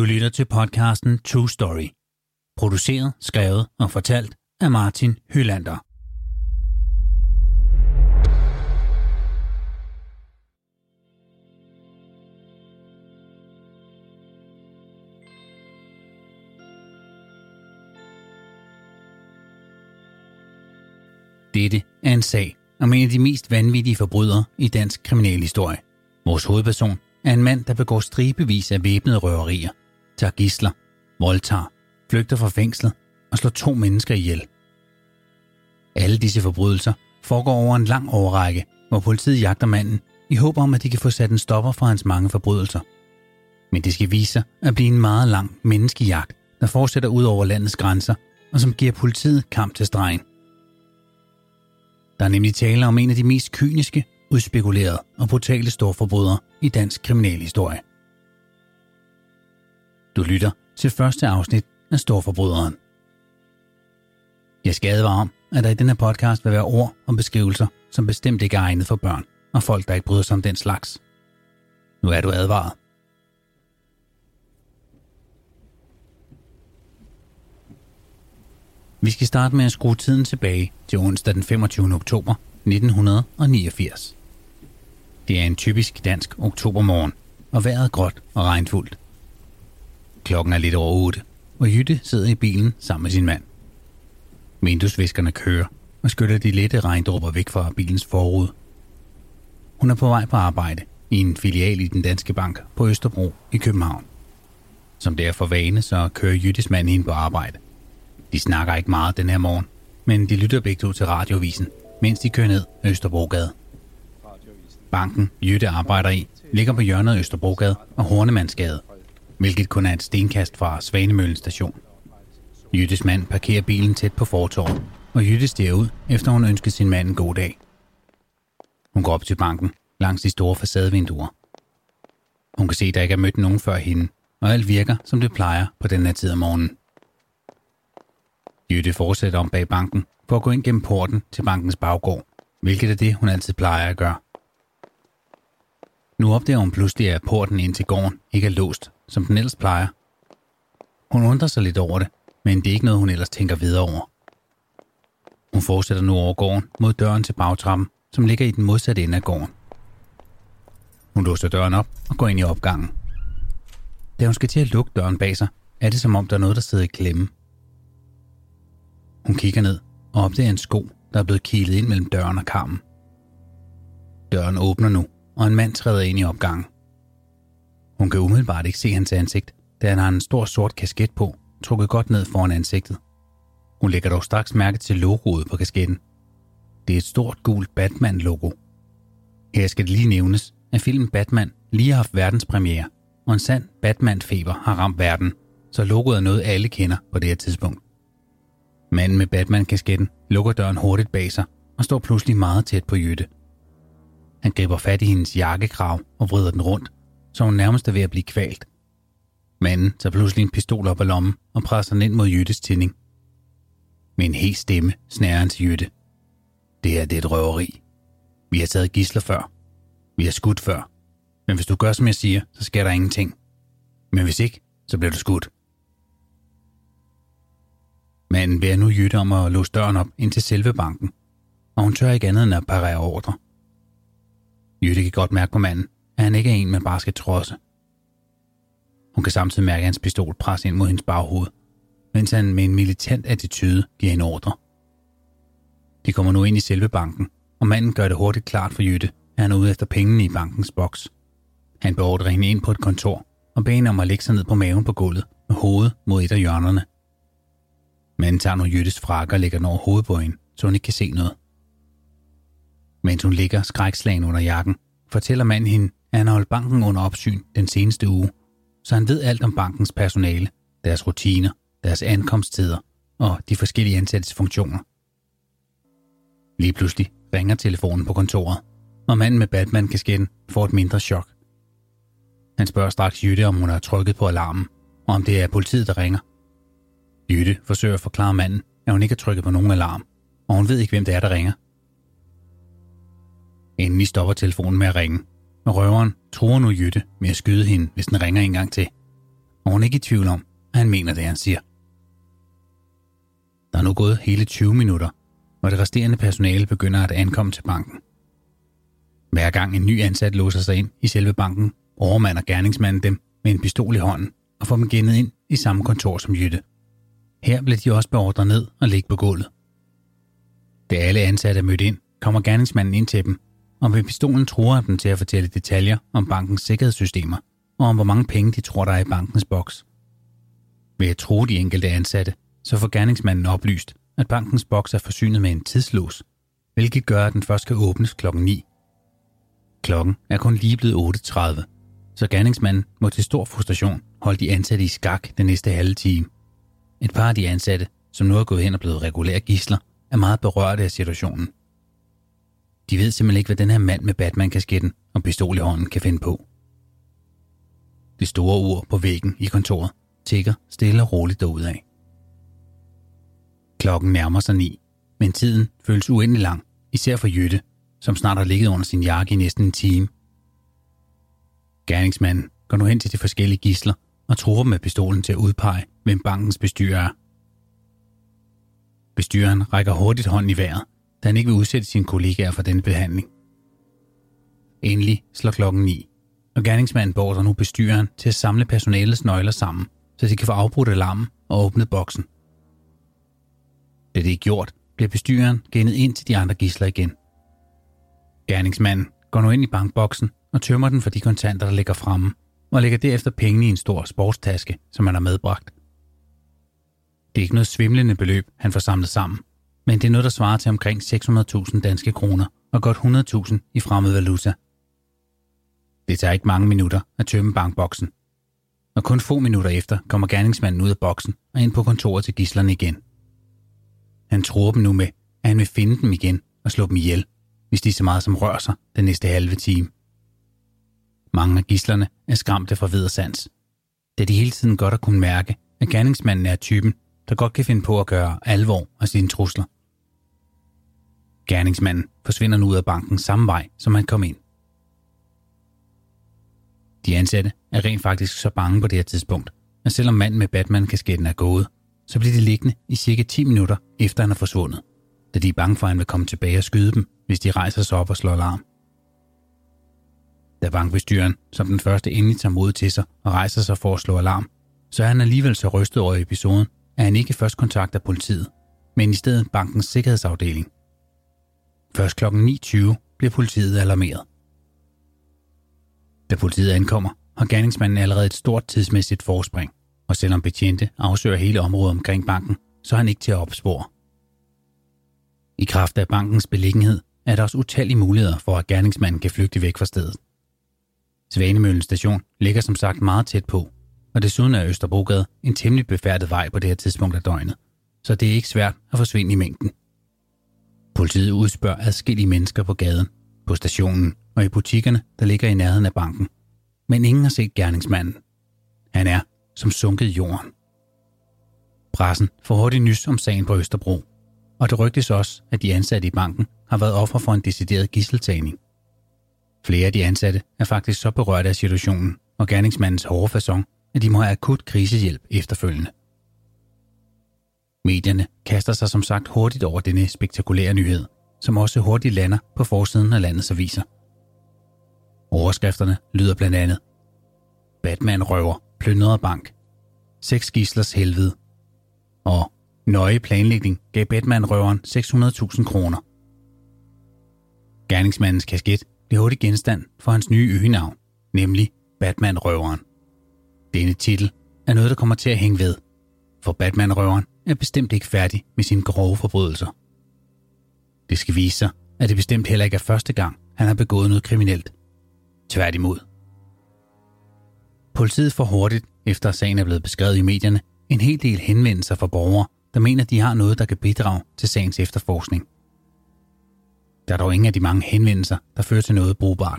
Du lytter til podcasten True Story. Produceret, skrevet og fortalt af Martin Hylander. Dette er en sag om en af de mest vanvittige forbrydere i dansk kriminalhistorie. Vores hovedperson er en mand, der begår stribevis af væbnede røverier, tager gidsler, voldtager, flygter fra fængslet og slår 2 mennesker ihjel. Alle disse forbrydelser foregår over en lang årrække, hvor politiet jagter manden i håb om, at de kan få sat en stopper for hans mange forbrydelser. Men det skal vise sig at blive en meget lang menneskejagt, der fortsætter ud over landets grænser og som giver politiet kamp til stregen. Der er nemlig tale om en af de mest kyniske, udspekulerede og brutale storforbrydere i dansk kriminalhistorie. Du lytter til første afsnit af Storforbryderen. Jeg skal advare om, at der i denne podcast vil være ord og beskrivelser, som bestemt ikke er egnet for børn og folk, der ikke bryder sig om den slags. Nu er du advaret. Vi skal starte med at skrue tiden tilbage til onsdag den 25. oktober 1989. Det er en typisk dansk oktobermorgen, og vejret er gråt og regnfuldt. Klokken er lidt over 8, og Jytte sidder i bilen sammen med sin mand. Vinduesviskerne kører og skyller de lette regndråber væk fra bilens forrude. Hun er på vej på arbejde i en filial i den Danske Bank på Østerbro i København. Som det er for vane, så kører Jyttes mand hende på arbejde. De snakker ikke meget den her morgen, men de lytter begge to til radiovisen, mens de kører ned Østerbrogade. Banken, Jytte arbejder i, ligger på hjørnet af Østerbrogade og Hornemandsgade, hvilket kun er et stenkast fra Svanemøllen station. Jyttes mand parkerer bilen tæt på fortovet, og Jytte stiger ud, efter hun ønsker sin mand en god dag. Hun går op til banken langs de store facadevinduer. Hun kan se, at der ikke er mødt nogen før hende, og alt virker, som det plejer på den her tid af morgenen. Jytte fortsætter om bag banken for at gå ind gennem porten til bankens baggård, hvilket er det, hun altid plejer at gøre. Nu opdager hun pludselig, at porten ind til gården ikke er låst, som den ellers plejer. Hun undrer sig lidt over det, men det er ikke noget, hun ellers tænker videre over. Hun fortsætter nu over gården mod døren til bagtrappen, som ligger i den modsatte ende af gården. Hun låser døren op og går ind i opgangen. Da hun skal til at lukke døren bag sig, er det som om, der er noget, der sidder i klemme. Hun kigger ned og opdager en sko, der er blevet kilet ind mellem døren og karmen. Døren åbner nu, og en mand træder ind i opgangen. Hun kan umiddelbart ikke se hans ansigt, da han har en stor sort kasket på, trukket godt ned foran ansigtet. Hun lægger dog straks mærke til logoet på kasketten. Det er et stort gult Batman-logo. Her skal det lige nævnes, at filmen Batman lige har haft verdenspremiere, og en sand Batman-feber har ramt verden, så logoet er noget alle kender på det her tidspunkt. Manden med Batman-kasketten lukker døren hurtigt bag sig og står pludselig meget tæt på Jytte. Han griber fat i hendes jakkekrav og vrider den rundt, så hun nærmest er ved at blive kvalt. Manden tager pludselig en pistol op af lommen og presser den ind mod Jyttes tinding. Med en hes stemme snærer han til Jytte. Det her, det er et røveri. Vi har taget gidsler før. Vi har skudt før. Men hvis du gør, som jeg siger, så sker der ingenting. Men hvis ikke, så bliver du skudt. Manden beder nu Jytte om at låse døren op ind til selve banken, og hun tør ikke andet end at parere ordre. Jytte kan godt mærke på manden, at han ikke er en, man bare skal trodse. Hun kan samtidig mærke hans pistol presse ind mod hendes baghoved, mens han med en militant attitude giver hende ordre. De kommer nu ind i selve banken, og manden gør det hurtigt klart for Jytte, at han er ude efter pengene i bankens boks. Han beordrer hende ind på et kontor og beder hende om at lægge sig ned på maven på gulvet med hovedet mod et af hjørnerne. Manden tager nu Jyttes frakke og lægger den over hovedet på hende, så hun ikke kan se noget. Mens hun ligger skrækslagen under jakken, fortæller manden hende, at han har holdt banken under opsyn den seneste uge, så han ved alt om bankens personale, deres rutiner, deres ankomsttider og de forskellige ansattes funktioner. Lige pludselig ringer telefonen på kontoret, og manden med Batman-kasketten får et mindre chok. Han spørger straks Jytte, om hun har trykket på alarmen, og om det er politiet, der ringer. Jytte forsøger at forklare manden, at hun ikke har trykket på nogen alarm, og hun ved ikke, hvem det er, der ringer. Endelig stopper telefonen med at ringe, og røveren truer nu Jytte med at skyde hende, hvis den ringer en gang til. og hun er ikke i tvivl om, at han mener det, han siger. Der er nu gået hele 20 minutter, hvor det resterende personale begynder at ankomme til banken. Hver gang en ny ansat låser sig ind i selve banken, overmander gerningsmanden dem med en pistol i hånden og får dem gennet ind i samme kontor som Jytte. Her bliver de også beordret ned og ligge på gulvet. Da alle ansatte er mødt ind, kommer gerningsmanden ind til dem, og med pistolen truer dem til at fortælle detaljer om bankens sikkerhedssystemer og om hvor mange penge de tror, der er i bankens boks. Ved at true de enkelte ansatte, så får gerningsmanden oplyst, at bankens boks er forsynet med en tidslås, hvilket gør, at den først kan åbnes klokken 9. Klokken er kun lige blevet 8:30, så gerningsmanden må til stor frustration holde de ansatte i skak den næste halve time. Et par af de ansatte, som nu er gået hen og blevet regulære gidsler, er meget berørte af situationen. De ved simpelthen ikke, hvad den her mand med Batman-kasketten og pistol i hånden kan finde på. Det store ur på væggen i kontoret tikker stille og roligt derudad. Klokken nærmer sig 9, men tiden føles uendelig lang, især for Jytte, som snart har ligget under sin jakke i næsten en time. Gerningsmanden går nu hen til de forskellige gidsler og truer dem med pistolen til at udpege, hvem bankens bestyrer er. Bestyreren rækker hurtigt hånden i vejret, da han ikke vil udsætte sine kollegaer for denne behandling. Endelig slår klokken 9, og gerningsmanden beordrer nu bestyreren til at samle personalets nøgler sammen, så de kan få afbrudt alarmen og åbnet boksen. Da det er gjort, bliver bestyreren gennet ind til de andre gidsler igen. Gerningsmanden går nu ind i bankboksen og tømmer den for de kontanter, der ligger fremme, og lægger derefter pengene i en stor sportstaske, som han har medbragt. Det er ikke noget svimlende beløb, han får samlet sammen, men det er noget, der svarer til omkring 600.000 danske kroner og godt 100.000 i fremmed valuta. Det tager ikke mange minutter at tømme bankboksen, og kun få minutter efter kommer gerningsmanden ud af boksen og ind på kontoret til gidslerne igen. Han truer dem nu med, at han vil finde dem igen og slå dem ihjel, hvis de så meget som rører sig den næste halve time. Mange af gidslerne er skræmte fra vid og sans, da de hele tiden godt har kunnet mærke, at gerningsmanden er typen, der godt kan finde på at gøre alvor af sine trusler. Gerningsmanden forsvinder nu ud af banken samme vej, som han kom ind. De ansatte er rent faktisk så bange på det her tidspunkt, at selvom manden med Batman-kasketten er gået, så bliver de liggende i cirka 10 minutter efter han er forsvundet, da de er bange for, at han vil komme tilbage og skyde dem, hvis de rejser sig op og slår alarm. Da bankbestyreren som den første endelig tager mod til sig og rejser sig for at slå alarm, så er han alligevel så rystet over episoden, at han ikke først kontakter politiet, men i stedet bankens sikkerhedsafdeling. Først kl. 9:20 bliver politiet alarmeret. Da politiet ankommer, har gerningsmanden allerede et stort tidsmæssigt forspring, og selvom betjente afsøger hele området omkring banken, så er han ikke til at opspore. I kraft af bankens beliggenhed er der også utallige muligheder for, at gerningsmanden kan flygte væk fra stedet. Svanemøllen station ligger som sagt meget tæt på, og desuden er Østerbrogade en temmelig befærdet vej på det her tidspunkt af døgnet, så det er ikke svært at forsvinde i mængden. Politiet udspørger adskillige mennesker på gaden, på stationen og i butikkerne, der ligger i nærheden af banken, men ingen har set gerningsmanden. Han er som sunket i jorden. Pressen får hurtigt nys om sagen på Østerbro, og det rygtes også, at de ansatte i banken har været offer for en decideret gidseltagning. Flere af de ansatte er faktisk så berørte af situationen og gerningsmandens hårde facon, at de må have akut krisehjælp efterfølgende. Medierne kaster sig som sagt hurtigt over denne spektakulære nyhed, som også hurtigt lander på forsiden af landets aviser. Overskrifterne lyder blandt andet: Batman røver, plyndrede bank, 6 gidslers helvede, og nøje planlægning gav Batman-røveren 600.000 kroner. Gerningsmandens kasket blev hurtigt genstand for hans nye øgenavn, nemlig Batman-røveren. Denne titel er noget, der kommer til at hænge ved, for Batman-røveren er bestemt ikke færdig med sine grove forbrydelser. Det skal vise sig, at det bestemt heller ikke er første gang, han har begået noget kriminelt. Tværtimod. Politiet får hurtigt, efter at sagen er blevet beskrevet i medierne, en hel del henvendelser fra borgere, der mener, de har noget, der kan bidrage til sagens efterforskning. Der er dog ingen af de mange henvendelser, der fører til noget brugbart.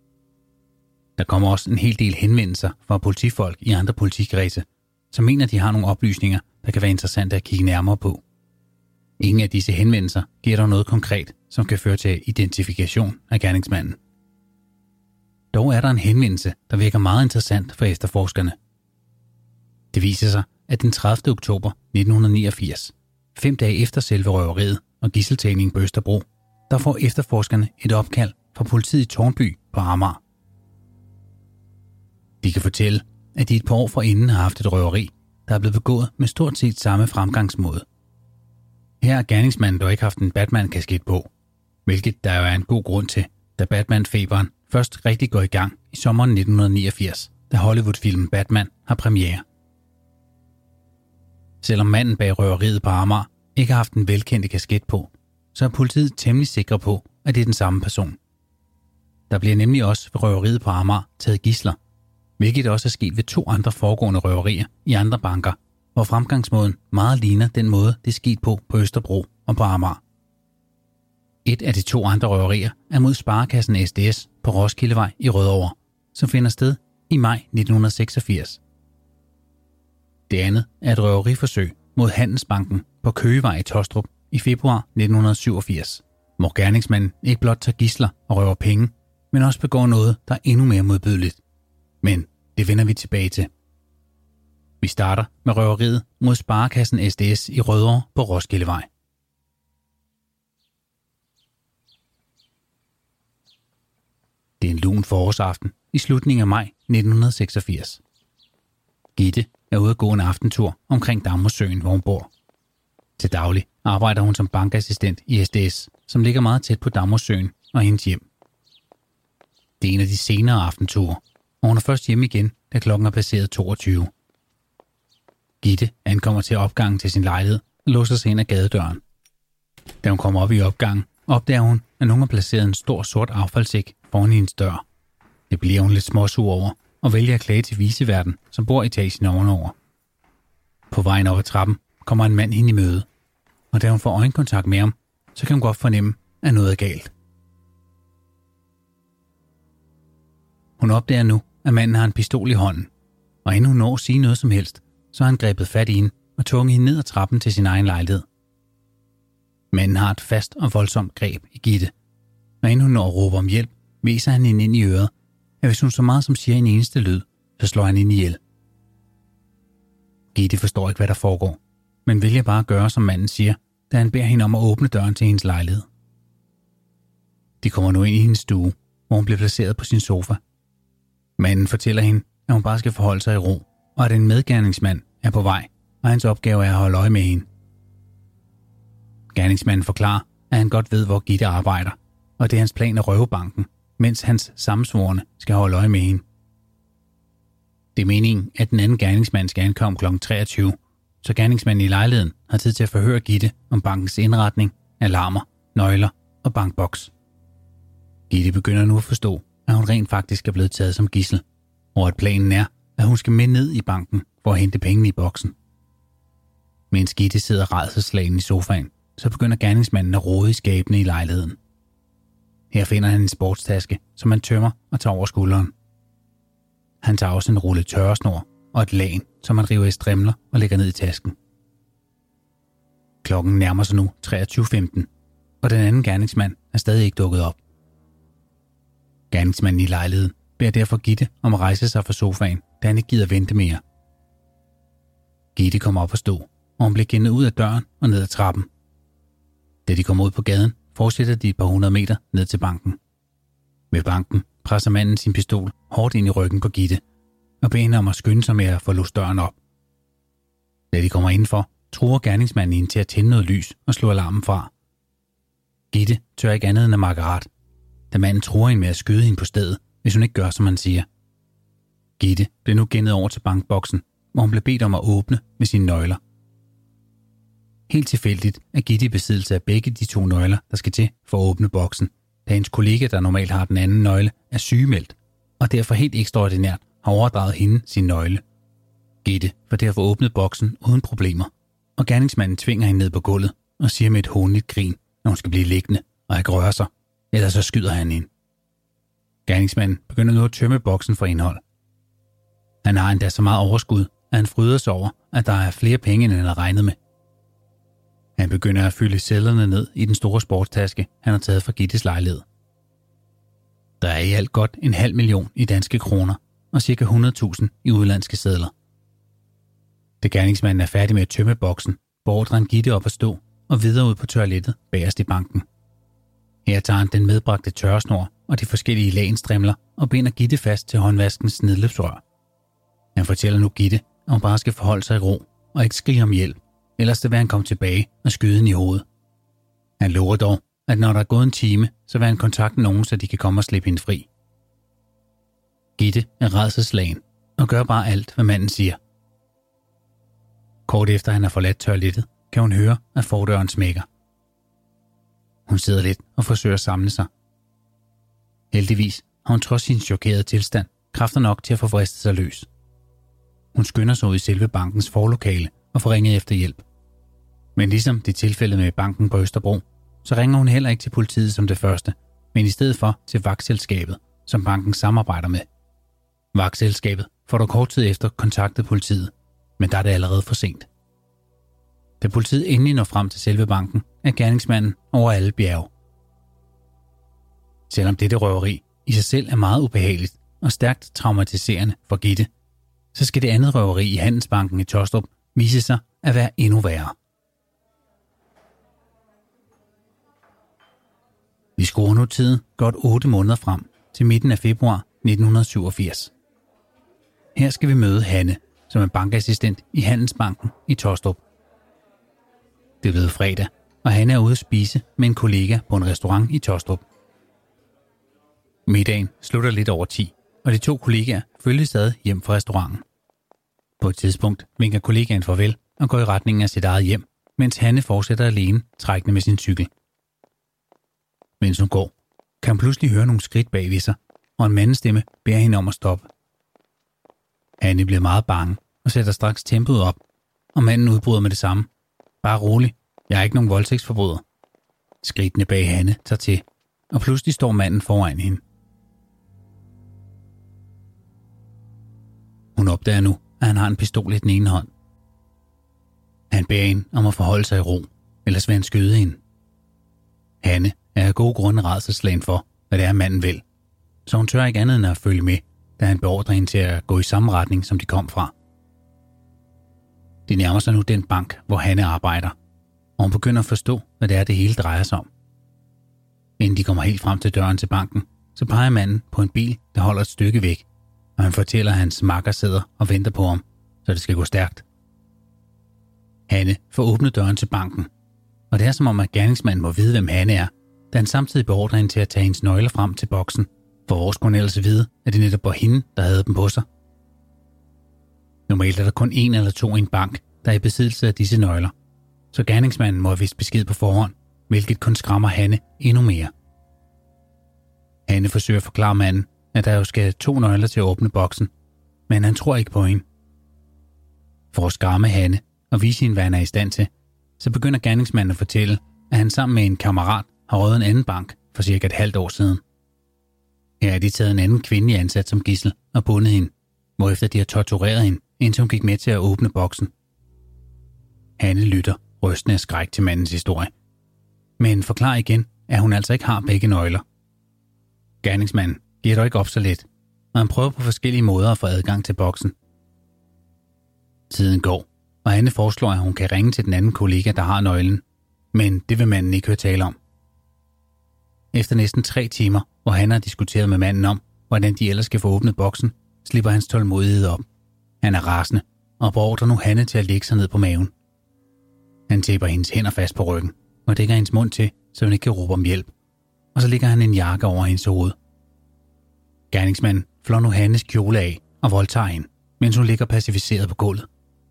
Der kommer også en hel del henvendelser fra politifolk i andre politikredse, som mener, de har nogle oplysninger, der kan være interessante at kigge nærmere på. Ingen af disse henvendelser giver dog noget konkret, som kan føre til identifikation af gerningsmanden. Dog er der en henvendelse, der virker meget interessant for efterforskerne. Det viser sig, at den 30. oktober 1989, 5 dage efter selve røveriet og gidseltagningen på Østerbro, der får efterforskerne et opkald fra politiet i Tårnby på Amager. De kan fortælle, at de et par år forinden har haft et røveri, der er blevet begået med stort set samme fremgangsmåde. Her har gerningsmanden dog ikke haft en Batman-kasket på, hvilket der jo er en god grund til, da Batman-feberen først rigtig går i gang i sommeren 1989, da Hollywood-filmen Batman har premiere. Selvom manden bag røveriet på Amager ikke har haft en velkendte kasket på, så er politiet temmelig sikre på, at det er den samme person. Der bliver nemlig også ved røveriet på Amager taget gidsler, hvilket også er sket ved 2 andre foregående røverier i andre banker, hvor fremgangsmåden meget ligner den måde, det er sket på Østerbro og på Amager. Et af de 2 andre røverier er mod Sparekassen SDS på Roskildevej i Rødovre, som finder sted i maj 1986. Det andet er et røveriforsøg mod Handelsbanken på Køgevej i Tostrup i februar 1987, hvor gerningsmanden ikke blot tager gidsler og røver penge, men også begår noget, der er endnu mere modbydeligt. Men det vender vi tilbage til. Vi starter med røveriet mod Sparekassen SDS i Rødovre på Roskildevej. Det er en lun forårsaften i slutningen af maj 1986. Gitte er ude at gå en aftentur omkring Damhussøen, hvor hun bor. Til daglig arbejder hun som bankassistent i SDS, som ligger meget tæt på Damhussøen og hendes hjem. Det er en af de senere aftenture, og hun er først hjemme igen, da klokken er passeret 22. Gitte ankommer til opgangen til sin lejlighed og låser sig ind ad gadedøren. Da hun kommer op i opgangen, opdager hun, at nogen har placeret en stor sort affaldssæk foran hendes dør. Det bliver hun lidt småsur over, og vælger at klage til viceverden, som bor i etagen ovenover. På vejen op ad trappen kommer en mand hende i møde, og da hun får øjenkontakt med ham, så kan hun godt fornemme, at noget er galt. Hun opdager nu, at manden har en pistol i hånden, og inden hun når at sige noget som helst, så har han grebet fat i hende og tvunget hende ned ad trappen til sin egen lejlighed. Manden har et fast og voldsomt greb i Gitte, og inden hun når at råbe om hjælp, viser han hende ind i øret, at hvis hun så meget som siger en eneste lyd, så slår han hende ihjel. Gitte forstår ikke, hvad der foregår, men vælger bare at gøre, som manden siger, da han beder hende om at åbne døren til hendes lejlighed. De kommer nu ind i hendes stue, hvor hun bliver placeret på sin sofa. Manden fortæller hende, at hun bare skal forholde sig i ro, og at en medgerningsmand er på vej, og hans opgave er at holde øje med hende. Gerningsmanden forklarer, at han godt ved, hvor Gitte arbejder, og det er hans plan at røve banken, mens hans sammensvorne skal holde øje med hende. Det er meningen, at den anden gerningsmand skal ankomme kl. 23, så gerningsmanden i lejligheden har tid til at forhøre Gitte om bankens indretning, alarmer, nøgler og bankboks. Gitte begynder nu at forstå, at hun rent faktisk er blevet taget som gidsel, og at planen er, at hun skal med ned i banken for at hente pengene i boksen. Mens Gitte sidder rædselsslagen i sofaen, så begynder gerningsmanden at rode i skabene i lejligheden. Her finder han en sportstaske, som han tømmer og tager over skulderen. Han tager også en rulle tørresnor og et lagen, som han river i strimler og lægger ned i tasken. Klokken nærmer sig nu 23:15, og den anden gerningsmand er stadig ikke dukket op. Gerningsmanden i lejligheden beder derfor Gitte om at rejse sig fra sofaen, da han ikke gider vente mere. Gitte kommer op at stå, og hun bliver gennet ud af døren og ned ad trappen. Da de kommer ud på gaden, fortsætter de et par 100 meter ned til banken. Ved banken presser manden sin pistol hårdt ind i ryggen på Gitte, og beder hende om at skynde sig med at få låst døren op. Da de kommer indenfor, truer gerningsmanden hende til at tænde noget lys og slå alarmen fra. Gitte tør ikke andet end at makke ret, da manden truer hende med at skyde hende på stedet, hvis hun ikke gør, som han siger. Gitte bliver nu gennet over til bankboksen, hvor hun bliver bedt om at åbne med sine nøgler. Helt tilfældigt er Gitte i besiddelse af begge de 2 nøgler, der skal til for at åbne boksen, da hendes kollega, der normalt har den anden nøgle, er sygemeldt, og derfor helt ekstraordinært har overdraget hende sin nøgle. Gitte får derfor åbnet boksen uden problemer, og gerningsmanden tvinger hende ned på gulvet og siger med et hånligt grin, når hun skal blive liggende og ikke røre sig, ellers så skyder han hende. Gerningsmanden begynder nu at tømme boksen for indhold. Han har endda så meget overskud, at han fryder sig over, at der er flere penge, end han har regnet med. Han begynder at fylde sedlerne ned i den store sportstaske, han har taget fra Gittes lejlighed. Der er i alt godt 500.000 i danske kroner og ca. 100.000 i udlandske sedler. Da gerningsmanden er færdig med at tømme boksen, beordrer han Gitte op at stå og videre ud på toilettet bagerst i banken. Her tager han den medbragte tørresnor og de forskellige lagenstrimler og binder Gitte fast til håndvaskens nedløbsrør. Han fortæller nu Gitte, at hun bare skal forholde sig i ro og ikke skrige om hjælp, ellers vil han komme tilbage og skyde hende i hovedet. Han lover dog, at når der er gået en time, så vil han kontakte nogen, så de kan komme og slippe hende fri. Gitte er rædselsslagen og gør bare alt, hvad manden siger. Kort efter han har forladt toilettet, kan hun høre, at fordøren smækker. Hun sidder lidt og forsøger at samle sig. Heldigvis har hun trods sin chokerede tilstand kræfter nok til at få vristet sig løs. Hun skynder sig ud i selve bankens forlokale og får ringet efter hjælp. Men ligesom det tilfælde med banken på Østerbro, så ringer hun heller ikke til politiet som det første, men i stedet for til vagtselskabet, som banken samarbejder med. Vagtselskabet får dog kort tid efter kontaktet politiet, men der er det allerede for sent. Da politiet endelig når frem til selve banken, er gerningsmanden over alle bjerge. Selvom dette røveri i sig selv er meget ubehageligt og stærkt traumatiserende for Gitte, så skal det andet røveri i Handelsbanken i Taastrup vise sig at være endnu værre. Vi skruer nu tiden godt 8 måneder frem til midten af februar 1987. Her skal vi møde Hanne, som er bankassistent i Handelsbanken i Taastrup. Det er blevet fredag, og Hanne er ude at spise med en kollega på en restaurant i Taastrup. Middagen slutter lidt over 10, og de to kollegaer følger stadig hjem fra restauranten. På et tidspunkt vinker kollegaen farvel og går i retning af sit eget hjem, mens Hanne fortsætter alene trækkende med sin cykel. Mens hun går, kan hun pludselig høre nogle skridt bag ved sig, og en mandestemme beder hende om at stoppe. Hanne bliver meget bange og sætter straks tempoet op, og manden udbryder med det samme. Bare rolig, jeg er ikke nogen voldtægtsforbryder. Skridtene bag Hanne tager til, og pludselig står manden foran hende. Hun opdager nu, at han har en pistol i den ene hånd. Han beder hende om at forholde sig i ro, ellers vil han skyde hende. Hanne er af gode grunde rædselsslagen for, hvad det er manden vil, så hun tør ikke andet end at følge med, da han beordrer hende til at gå i samme retning, som de kom fra. De nærmer sig nu den bank, hvor Hanne arbejder, og hun begynder at forstå, hvad det er, det hele drejer sig om. Inden de kommer helt frem til døren til banken, så peger manden på en bil, der holder et stykke væk, og han fortæller, at hans makker sidder og venter på ham, så det skal gå stærkt. Hanne får åbnet døren til banken, og det er som om, at gerningsmanden må vide, hvem Hanne er, da han samtidig beordrer hende til at tage hendes nøgler frem til boksen, for hvor skulle hun ellers vide, at det netop var hende, der havde dem på sig. Normalt er der kun 1 eller 2 i en bank, der er i besiddelse af disse nøgler, så gerningsmanden må have vist besked på forhånd, hvilket kun skræmmer Hanne endnu mere. Hanne forsøger at forklare manden, at der jo skal 2 nøgler til at åbne boksen, men han tror ikke på hende. For at skræmme Hanne og vise hende, hvad han er i stand til, så begynder gerningsmanden at fortælle, at han sammen med en kammerat har røvet en anden bank for cirka et halvt år siden. Her er de taget en anden kvindelig ansat som gidsel og bundet hende, hvorefter de har tortureret hende, indtil hun gik med til at åbne boksen. Hanne lytter rystende af skræk til mandens historie, men forklarer igen, at hun altså ikke har begge nøgler. Gerningsmanden giver dog ikke op så let, og han prøver på forskellige måder at få adgang til boksen. Tiden går, og Hanne foreslår, at hun kan ringe til den anden kollega, der har nøglen, men det vil manden ikke høre tale om. Efter næsten 3 timer, hvor Hanne har diskuteret med manden om, hvordan de ellers skal få åbnet boksen, slipper hans tålmodighed op. Han er rasende og beordrer nu Hanne til at lægge sig ned på maven. Han tæpper hendes hænder fast på ryggen og dækker hendes mund til, så hun ikke kan råbe om hjælp, og så lægger han en jakke over hendes hoved. Gerningsmanden flår nu Hannes kjole af og voldtager hende, mens hun ligger pacificeret på gulvet.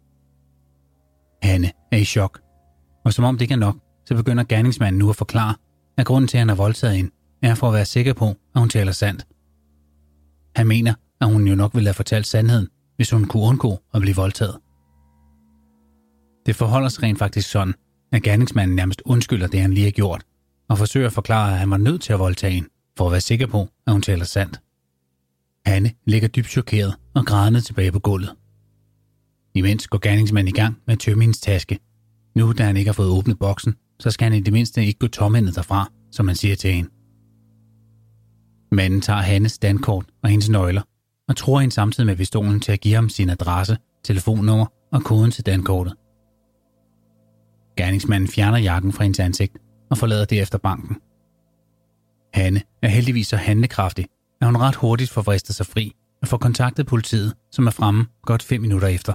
Hanne er i chok, og som om det ikke er nok, så begynder gerningsmanden nu at forklare, at grunden til, at han har voldtaget hende, er for at være sikker på, at hun taler sandt. Han mener, at hun jo nok ville have fortalt sandheden, hvis hun kunne undgå at blive voldtaget. Det forholder sig rent faktisk sådan, at gerningsmanden nærmest undskylder det, han lige har gjort, og forsøger at forklare, at han var nødt til at voldtage hende, for at være sikker på, at hun taler sandt. Hanne ligger dybt chokeret og grædende tilbage på gulvet. Imens går gerningsmanden i gang med at tømme hendes taske. Nu, da han ikke har fået åbnet boksen, så skal han i det mindste ikke gå tomhændet derfra, som han siger til hende. Manden tager Hannes dankort og hendes nøgler, og tror hende samtidig med pistolen til at give ham sin adresse, telefonnummer og koden til dankortet. Gerningsmanden fjerner jakken fra hendes ansigt og forlader derefter banken. Hanne er heldigvis så handlekraftig, at hun ret hurtigt får vristet sig fri og får kontaktet politiet, som er fremme godt 5 minutter efter.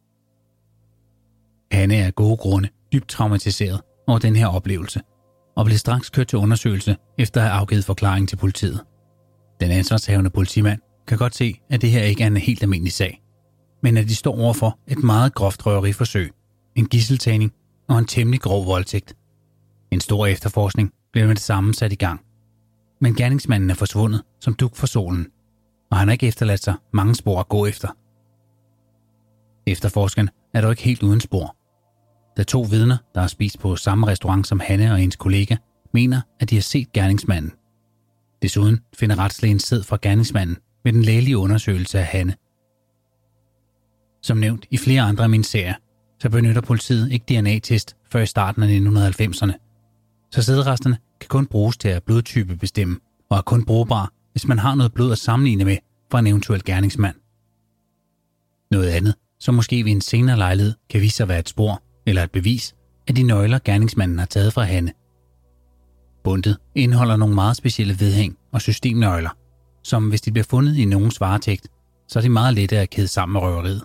Hanne er af gode grunde dybt traumatiseret over den her oplevelse, og blev straks kørt til undersøgelse efter at have afgivet forklaring til politiet. Den ansvarshavende politimand kan godt se, at det her ikke er en helt almindelig sag, men at de står overfor et meget groft røveriforsøg, en gidseltagning og en temmelig grov voldtægt. En stor efterforskning blev med det samme sat i gang, men gerningsmanden er forsvundet som dug for solen, og han har ikke efterladt sig mange spor at gå efter. Efterforskeren er dog ikke helt uden spor, da 2 vidner, der har spist på samme restaurant som Hanne og hendes kollega, mener, at de har set gerningsmanden. Desuden finder retslægen sæd fra gerningsmanden med den lægelige undersøgelse af Hanne. Som nævnt i flere andre af mine serier, så benytter politiet ikke DNA-test før i starten af 1990'erne. Så sædresterne kan kun bruges til at blodtype bestemme, og er kun brugbare, hvis man har noget blod at sammenligne med fra en eventuel gerningsmand. Noget andet, som måske ved en senere lejlighed kan vise sig at være et spor eller et bevis, er de nøgler, gerningsmanden har taget fra Hanne. Bundet indeholder nogle meget specielle vedhæng og systemnøgler, som hvis de bliver fundet i nogens varetægt, så er de meget lette at kæde sammen med røveriet.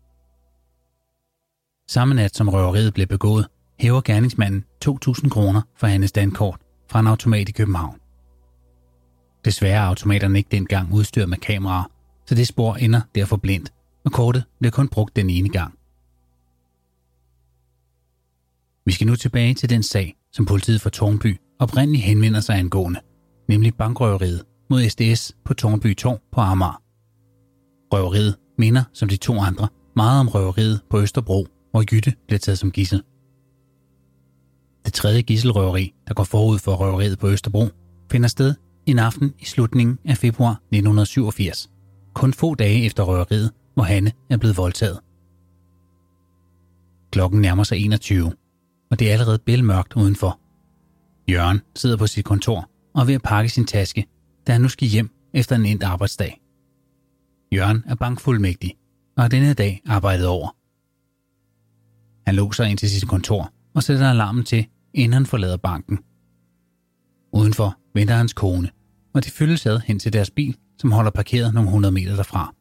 Samme nat som røveriet blev begået, hæver gerningsmanden 2.000 kroner for Hannes dankort fra en automat i København. Desværre er automaterne ikke dengang udstyret med kameraer, så det spor ender derfor blindt, og kortet bliver kun brugt den ene gang. Vi skal nu tilbage til den sag, som politiet fra Tårnby oprindeligt henvender sig angående, nemlig bankrøveriet mod SDS på Tårnby Torv på Amager. Røveriet minder, som de 2 andre, meget om røveriet på Østerbro, hvor Jytte blev taget som gidsel. Det 3. gidselrøveri, der går forud for røveriet på Østerbro, finder sted en aften i slutningen af februar 1987, kun få dage efter røveriet, hvor Hanne er blevet voldtaget. Klokken nærmer sig 21, og det er allerede bælmørkt udenfor. Jørgen sidder på sit kontor og er ved at pakke sin taske, da han nu skal hjem efter en endt arbejdsdag. Jørgen er bankfuldmægtig og har denne dag arbejdet over. Han låser ind til sit kontor og sætter alarmen til, inden han forlader banken. Udenfor venter hans kone, og de følges ad hen til deres bil, som holder parkeret nogle 100 meter derfra.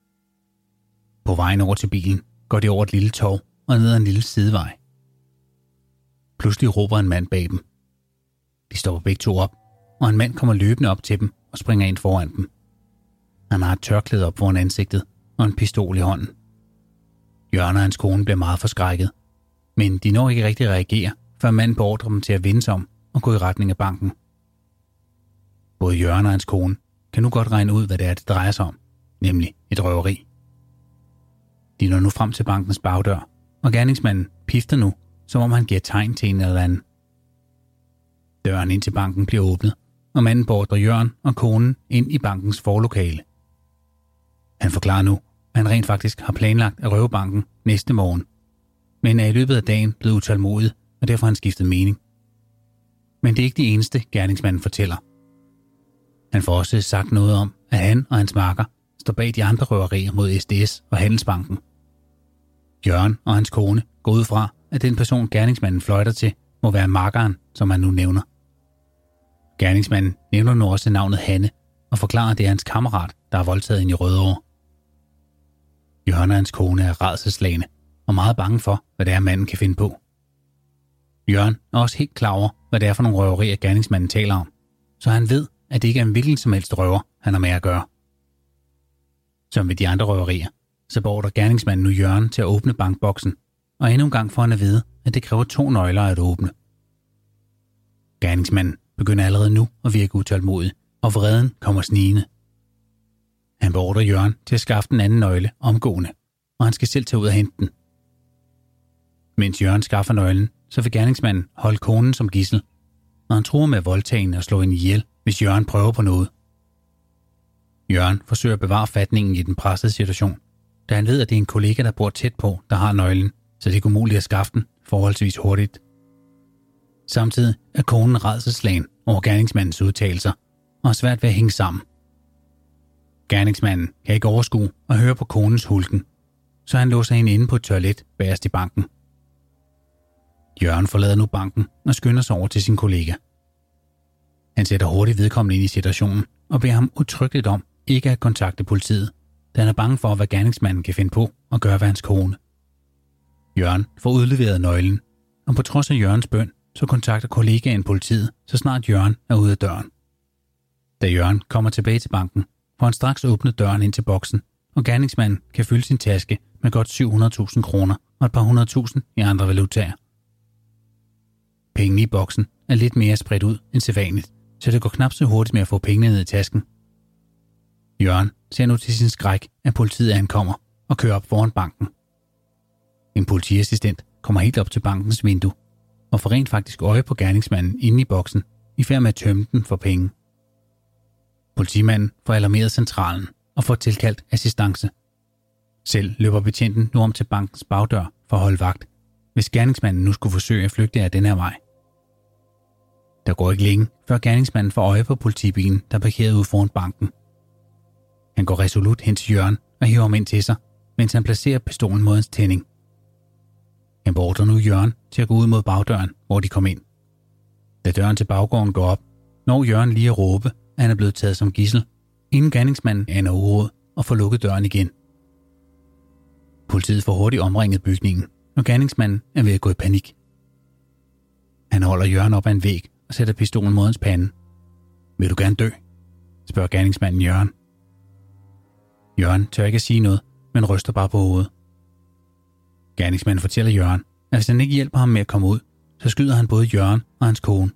På vejen over til bilen går de over et lille torv og ned ad en lille sidevej. Pludselig råber en mand bag dem. De stopper begge 2 op, og en mand kommer løbende op til dem og springer ind foran dem. Han har et tørklæde op foran ansigtet og en pistol i hånden. Jørgen og hans kone bliver meget forskrækket, men de når ikke rigtig at reagere, før manden beordrer dem til at vende sig om og gå i retning af banken. Både Jørgen og hans kone kan nu godt regne ud, hvad det er, det drejer sig om, nemlig et røveri. De når nu frem til bankens bagdør, og gerningsmanden pifter nu, som om han giver tegn til en eller anden. Døren ind til banken bliver åbnet, og manden beordrer Jørgen og konen ind i bankens forlokale. Han forklarer nu, at han rent faktisk har planlagt at røve banken næste morgen, men er i løbet af dagen blevet utålmodig, og derfor har han skiftet mening. Men det er ikke det eneste, gerningsmanden fortæller. Han får også sagt noget om, at han og hans makker står bag de andre røverier mod SDS og Handelsbanken. Jørgen og hans kone går ud fra, at den person, gerningsmanden fløjter til, må være makkeren, som han nu nævner. Gerningsmanden nævner nu også navnet Hanne og forklarer, at det er hans kammerat, der har voldtaget hende i Rødovre. Jørgen og hans kone er rædselsslagne og meget bange for, hvad det er, manden kan finde på. Jørgen er også helt klar over, hvad det er for nogle røverier, gerningsmanden taler om, så han ved, at det ikke er en hvilken som helst røver, han har med at gøre. Som ved de andre røverier, så beordrer gerningsmanden nu Jørgen til at åbne bankboksen, og endnu en gang får han at vide, at det kræver 2 nøgler at åbne. Gerningsmanden begynder allerede nu at virke utålmodig, og vreden kommer snigende. Han beordrer Jørgen til at skaffe den anden nøgle omgående, og han skal selv tage ud og hente den. Mens Jørgen skaffer nøglen, så vil gerningsmanden holde konen som gidsel, og han truer med at voldtage hende og slå hende ihjel, hvis Jørgen prøver på noget. Jørgen forsøger at bevare fatningen i den pressede situation, da han ved, at det er en kollega, der bor tæt på, der har nøglen, så det er umuligt at skaffe den forholdsvis hurtigt. Samtidig er konen rædselsslagen over gerningsmandens udtalelser og har svært ved at hænge sammen. Gerningsmanden kan ikke overskue og høre på konens hulken, så han låser hende inde på et toilet bagerst i banken. Jørgen forlader nu banken og skynder sig over til sin kollega. Han sætter hurtigt vedkommende ind i situationen og beder ham udtrykkeligt om ikke at kontakte politiet, da han er bange for, hvad gerningsmanden kan finde på og gøre ved hans kone. Jørgen får udleveret nøglen, og på trods af Jørgens bøn, så kontakter kollegaen politiet, så snart Jørgen er ude af døren. Da Jørgen kommer tilbage til banken, får han straks åbnet døren ind til boksen, og gerningsmanden kan fylde sin taske med godt 700.000 kroner og et par 100.000 i andre valutaer. Pengene i boksen er lidt mere spredt ud end sædvanligt, så det går knap så hurtigt med at få pengene ned i tasken. Jørgen ser nu til sin skræk, at politiet ankommer og kører op foran banken. En politiassistent kommer helt op til bankens vindue og får rent faktisk øje på gerningsmanden inde i boksen, i færd med at tømme den for penge. Politimanden får alarmeret centralen og får tilkaldt assistance. Selv løber betjenten nu om til bankens bagdør for at holde vagt, hvis gerningsmanden nu skulle forsøge at flygte af den her vej. Der går ikke længe, før gerningsmanden får øje på politibilen, der er parkeret ude foran banken. Han går resolut hen til Jørgen og hiver ham ind til sig, mens han placerer pistolen mod hans tænding. Han beordrer nu Jørgen til at gå ud mod bagdøren, hvor de kom ind. Da døren til baggården går op, når Jørgen lige at råbe, at han er blevet taget som gidsel, inden gerningsmanden aner uråd og får lukket døren igen. Politiet får hurtigt omringet bygningen, og gerningsmanden er ved at gå i panik. Han holder Jørgen op ad en væg og sætter pistolen mod hans pande. Vil du gerne dø? Spørger gerningsmanden Jørgen. Jørgen tør ikke at sige noget, men ryster bare på hovedet. Gerningsmanden fortæller Jørgen, at hvis han ikke hjælper ham med at komme ud, så skyder han både Jørgen og hans kone.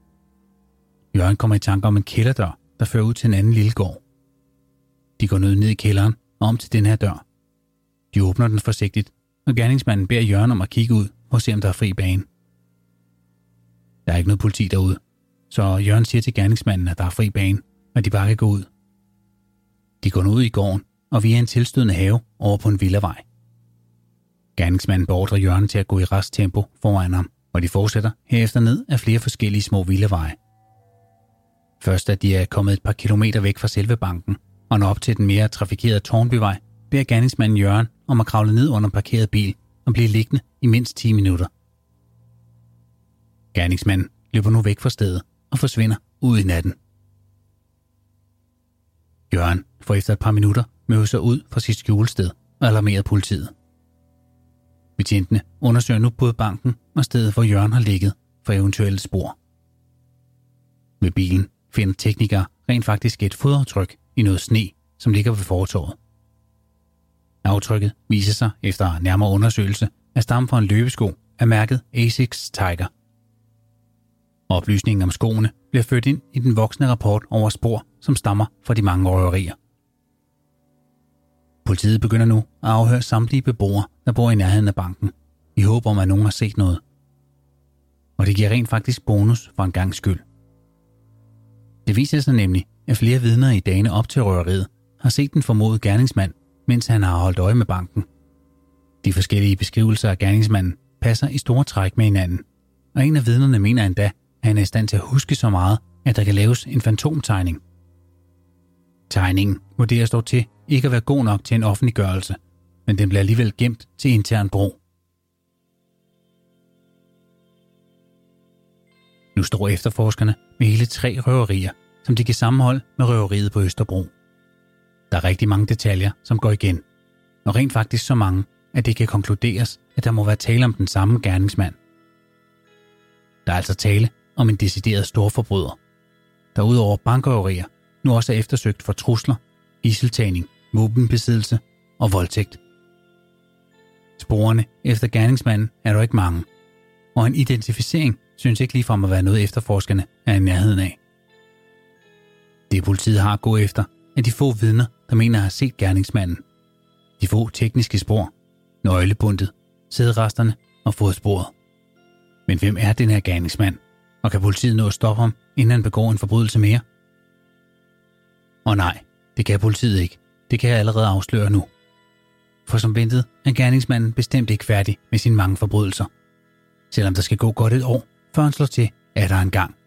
Jørgen kommer i tanke om en kælderdør, der fører ud til en anden lille gård. De går ned i kælderen og om til den her dør. De åbner den forsigtigt, og gerningsmanden beder Jørgen om at kigge ud og se, om der er fri bane. Der er ikke noget politi derude, så Jørgen siger til gerningsmanden, at der er fri bane, og de bare kan gå ud. De går nu ud i gården og via en tilstødende have over på en villavej. Gerningsmanden beordrer Jørgen til at gå i rask tempo foran ham, og de fortsætter herefter ned af flere forskellige små villaveje. Først da de er kommet et par kilometer væk fra selve banken og når op til den mere trafikerede Tårnbyvej, beder gerningsmanden Jørgen om at kravle ned under en parkeret bil og blive liggende i mindst 10 minutter. Gerningsmanden løber nu væk fra stedet og forsvinder ud i natten. Jørgen får efter et par minutter møde sig ud fra sit skjulested og alarmerer politiet. Betjentene undersøger nu både banken og stedet, hvor Jørgen har ligget, for eventuelle spor. Ved bilen finder teknikere rent faktisk et fodaftryk i noget sne, som ligger ved fortovet. Aftrykket viser sig efter nærmere undersøgelse at stamme fra en løbesko af mærket Asics Tiger. Oplysningen om skoene bliver ført ind i den voksne rapport over spor, som stammer fra de mange røverier. Politiet begynder nu at afhøre samtlige beboere, der bor i nærheden af banken, i håb om, at nogen har set noget. Og det giver rent faktisk bonus for en gangs skyld. Det viser sig nemlig, at flere vidner i dagene op til røveriet har set den formodede gerningsmand, mens han har holdt øje med banken. De forskellige beskrivelser af gerningsmanden passer i store træk med hinanden, og en af vidnerne mener endda, at han er i stand til at huske så meget, at der kan laves en fantomtegning. Tegningen vurderes dog til ikke at være god nok til en offentliggørelse, men den bliver alligevel gemt til intern brug. Nu står efterforskerne med hele 3 røverier, som de kan sammenholde med røveriet på Østerbro. Der er rigtig mange detaljer, som går igen, og rent faktisk så mange, at det kan konkluderes, at der må være tale om den samme gerningsmand. Der er altså tale om en decideret storforbryder, der udover bankrøverier nu også er eftersøgt for trusler, gidseltagning, våbenbesiddelse og voldtægt. Sporene efter gerningsmanden er dog ikke mange, og en identificering synes ikke ligefrem at være noget efterforskerne er i nærheden af. Det politiet har at gå efter, er de få vidner, der mener at have set gerningsmanden. De få tekniske spor, nøglebundet, sæderesterne og fodsporet. Men hvem er den her gerningsmand, og kan politiet nå at stoppe ham, inden han begår en forbrydelse mere? Og nej, det kan politiet ikke. Det kan jeg allerede afsløre nu. For som ventet er gerningsmanden bestemt ikke færdig med sine mange forbrydelser. Selvom der skal gå godt et år, før han slår til, er der en gang.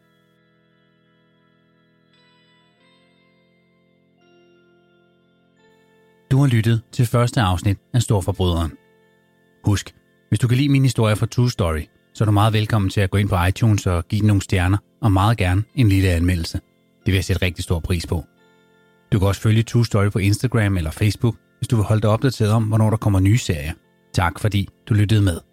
Du har lyttet til første afsnit af Storforbryderen. Husk, hvis du kan lide min historie fra True Story, så er du meget velkommen til at gå ind på iTunes og give den nogle stjerner, og meget gerne en lille anmeldelse. Det vil jeg sætte rigtig stor pris på. Du kan også følge True Story på Instagram eller Facebook, hvis du vil holde dig opdateret om, hvornår der kommer nye serier. Tak fordi du lyttede med.